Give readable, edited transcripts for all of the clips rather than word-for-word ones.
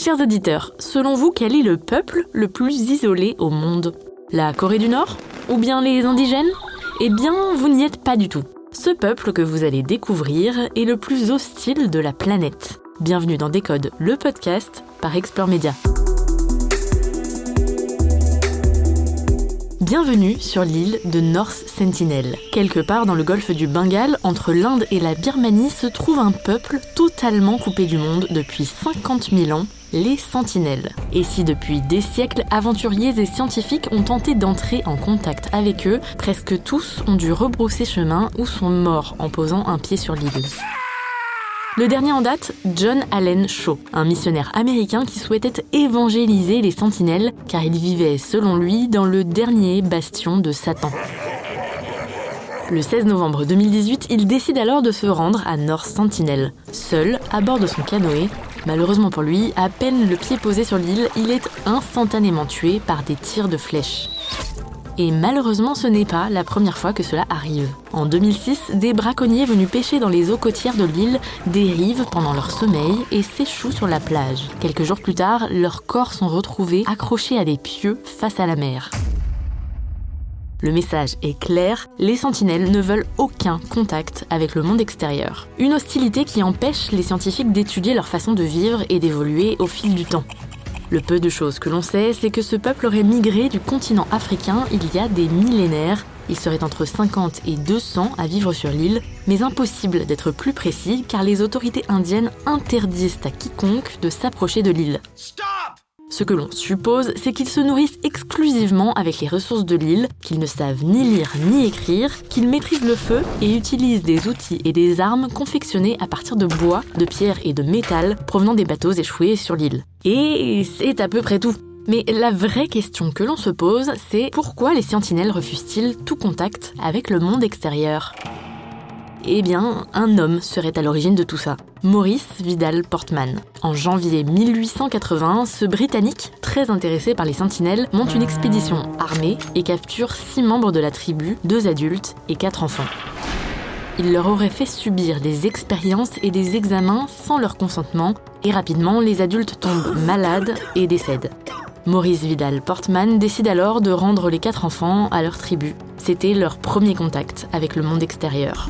Chers auditeurs, selon vous, quel est le peuple le plus isolé au monde ? La Corée du Nord ? Ou bien les indigènes ? Eh bien, vous n'y êtes pas du tout. Ce peuple que vous allez découvrir est le plus hostile de la planète. Bienvenue dans Décode, le podcast par Explore Média. Bienvenue sur l'île de North Sentinel. Quelque part dans le golfe du Bengale, entre l'Inde et la Birmanie, se trouve un peuple totalement coupé du monde depuis 50 000 ans, les Sentinelles. Et si depuis des siècles, aventuriers et scientifiques ont tenté d'entrer en contact avec eux, presque tous ont dû rebrousser chemin ou sont morts en posant un pied sur l'île. Le dernier en date, John Allen Shaw, un missionnaire américain qui souhaitait évangéliser les sentinelles car il vivait, selon lui, dans le dernier bastion de Satan. Le 16 novembre 2018, il décide alors de se rendre à North Sentinel, seul, à bord de son canoë. Malheureusement pour lui, à peine le pied posé sur l'île, il est instantanément tué par des tirs de flèches. Et malheureusement, ce n'est pas la première fois que cela arrive. En 2006, des braconniers venus pêcher dans les eaux côtières de l'île dérivent pendant leur sommeil et s'échouent sur la plage. Quelques jours plus tard, leurs corps sont retrouvés accrochés à des pieux face à la mer. Le message est clair, les sentinelles ne veulent aucun contact avec le monde extérieur. Une hostilité qui empêche les scientifiques d'étudier leur façon de vivre et d'évoluer au fil du temps. Le peu de choses que l'on sait, c'est que ce peuple aurait migré du continent africain il y a des millénaires. Il serait entre 50 et 200 à vivre sur l'île, mais impossible d'être plus précis car les autorités indiennes interdisent à quiconque de s'approcher de l'île. Ce que l'on suppose, c'est qu'ils se nourrissent exclusivement avec les ressources de l'île, qu'ils ne savent ni lire ni écrire, qu'ils maîtrisent le feu et utilisent des outils et des armes confectionnés à partir de bois, de pierre et de métal provenant des bateaux échoués sur l'île. Et c'est à peu près tout. Mais la vraie question que l'on se pose, c'est pourquoi les sentinelles refusent-ils tout contact avec le monde extérieur ? Eh bien, un homme serait à l'origine de tout ça. Maurice Vidal Portman. En janvier 1880, ce Britannique, très intéressé par les sentinelles, monte une expédition armée et capture 6 membres de la tribu, 2 adultes et 4 enfants. Il leur aurait fait subir des expériences et des examens sans leur consentement, et rapidement, les adultes tombent malades et décèdent. Maurice Vidal Portman décide alors de rendre les 4 enfants à leur tribu. C'était leur premier contact avec le monde extérieur.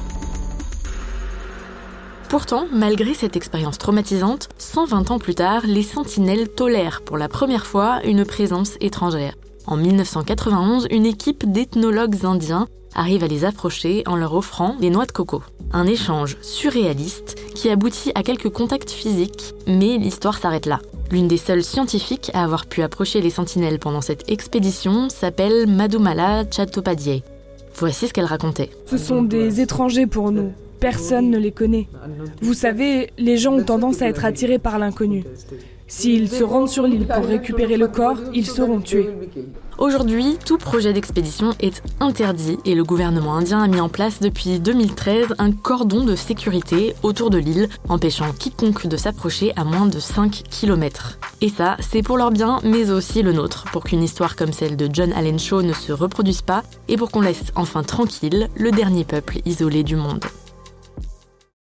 Pourtant, malgré cette expérience traumatisante, 120 ans plus tard, les sentinelles tolèrent pour la première fois une présence étrangère. En 1991, une équipe d'ethnologues indiens arrive à les approcher en leur offrant des noix de coco. Un échange surréaliste qui aboutit à quelques contacts physiques, mais l'histoire s'arrête là. L'une des seules scientifiques à avoir pu approcher les sentinelles pendant cette expédition s'appelle Madhumala Chattopadhyay. Voici ce qu'elle racontait. Ce sont des étrangers pour nous. Personne ne les connaît. Vous savez, les gens ont tendance à être attirés par l'inconnu. S'ils se rendent sur l'île pour récupérer le corps, ils seront tués. Aujourd'hui, tout projet d'expédition est interdit et le gouvernement indien a mis en place depuis 2013 un cordon de sécurité autour de l'île, empêchant quiconque de s'approcher à moins de 5 km. Et ça, c'est pour leur bien, mais aussi le nôtre, pour qu'une histoire comme celle de John Allen Shaw ne se reproduise pas et pour qu'on laisse enfin tranquille le dernier peuple isolé du monde.